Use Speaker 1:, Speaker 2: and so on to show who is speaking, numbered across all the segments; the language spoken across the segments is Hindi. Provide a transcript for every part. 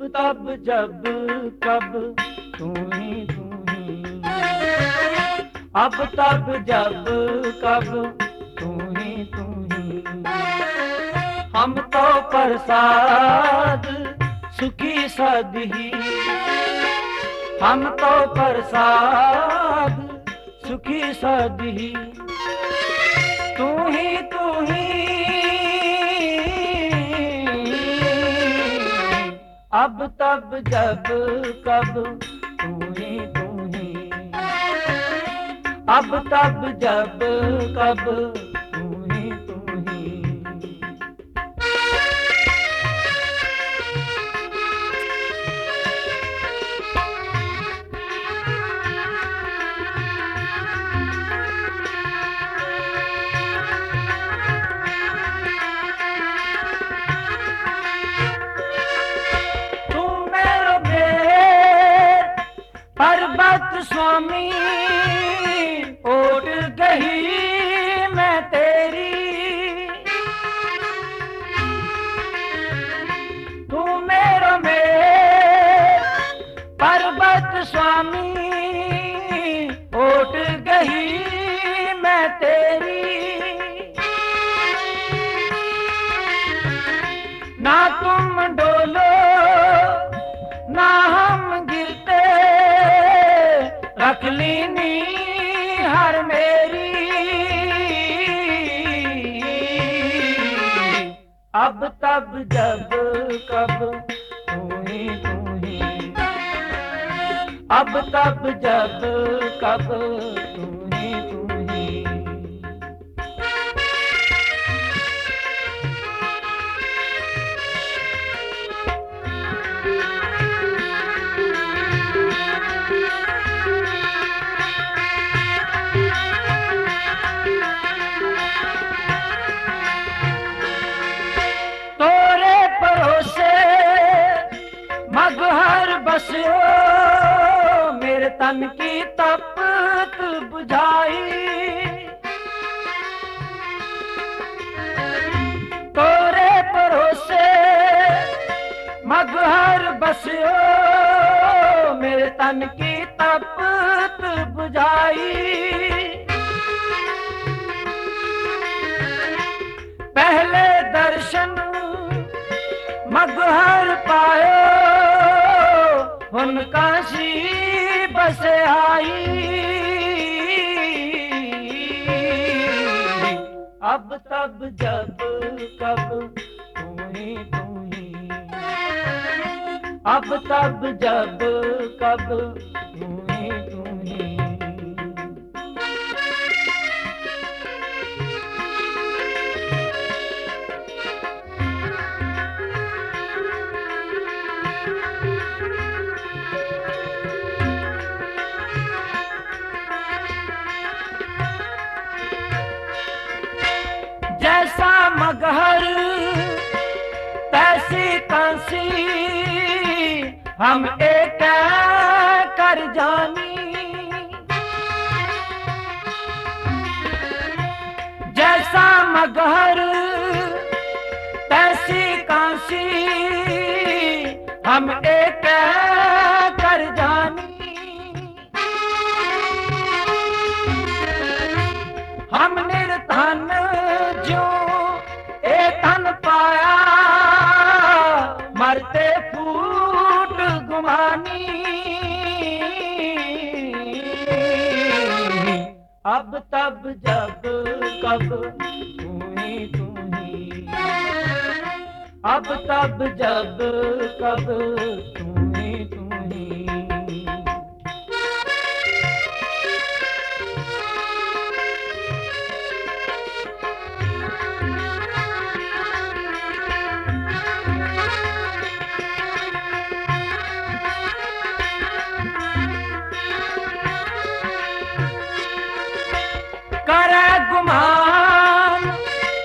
Speaker 1: तब जब कब तू ही अब तब जब कब तू ही हम तो प्रसाद सुखी सदही हम तो प्रसाद सुखी सदही तू ही अब तब जब कब तू ही अब तब जब कब तू ही स्वामी ओट गई मैं तेरी तू मेरो पर्वत स्वामी ओट गई मैं तेरी ना तुम डोलो ना हम गिरते रख लीनी हर मेरी अब तब जब कब तू ही अब तब जब कब तू ही बसियो मेरे तन की तपत बुझाई तोरे भरोसे मगहर बसियो मेरे तन की तपत बुझाई पहले दर्शन मगहर पायो उनका सी बस आई अब तब जब कब तू ही अब तब जब कब तू ही जैसा मगहर तैसी कांसी हम एक कर जानी जैसा मगहर तैसी कांसी हम एक कर जानी हम निर्धन जो तन पाया मरते फूट गुमानी अब तब जब कब तू ही अब तब जब कब तू ही करे गुमान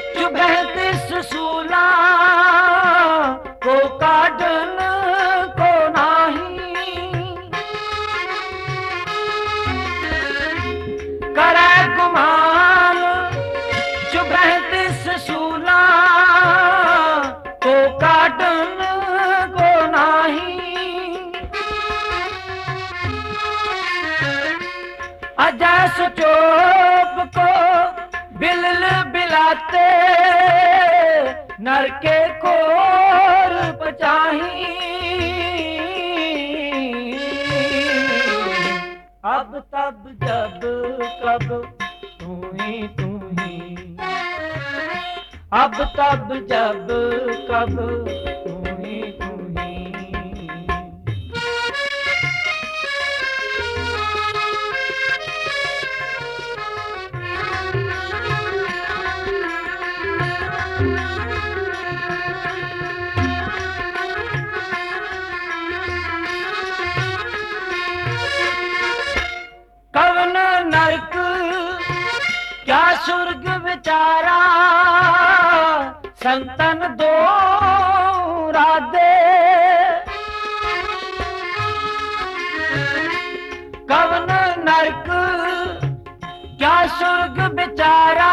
Speaker 1: चुभे सूला को काटन को अजैस चोप को बिलल बिलाते नर के कोर पचाही। अब तब जब कब तू ही तू ही, अब तब जब कब तू ही तू ही। कवन नरक क्या स्वर्ग विचारा, संतन दो राधे। कवन नरक क्या स्वर्ग विचारा,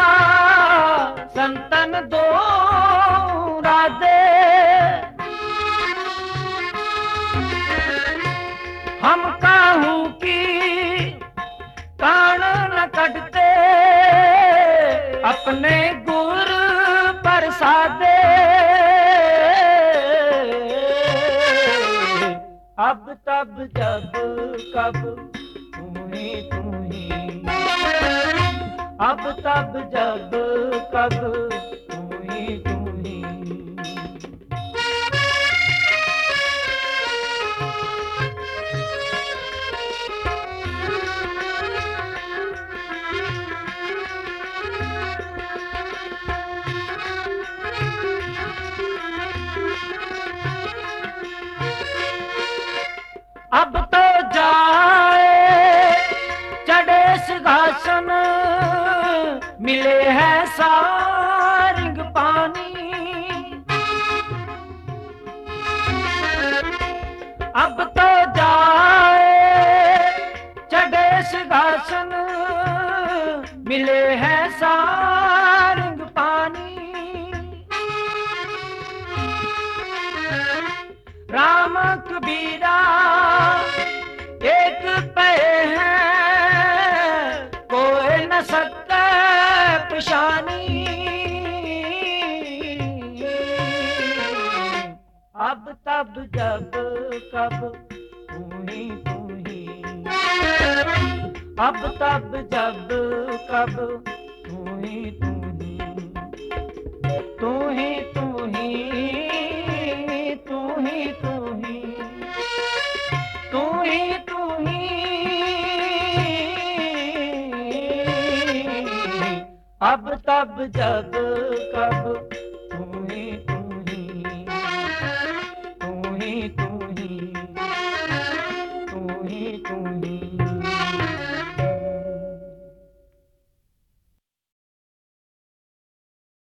Speaker 1: संतन दो राधे। हम काहू की कान न कटते, अपने गुर प्रसादे। अब तब जब कब तू ही तू ही, अब तब जब कब तू ही तू ही। अब तो जाए चढ़े सिंहासन, मिले हैं सारंग पानी। अब तो जाए चढ़े सिंहासन, मिले हैं सारंग पानी। राम कबीरा एक पे हैं, कोई न सकता पशानी। अब तब जब कब तू ही तू ही, अब तब जब कब तू ही तू ही। तू ही तू ही, तू ही तू ही, तू ही तू ही। अब तब जब